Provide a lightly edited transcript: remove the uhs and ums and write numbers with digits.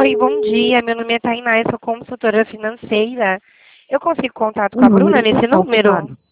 Oi, bom dia. Meu nome é Tainá, eu sou consultora financeira. Eu consigo contato O com a Bruna número já nesse está número? ocupado.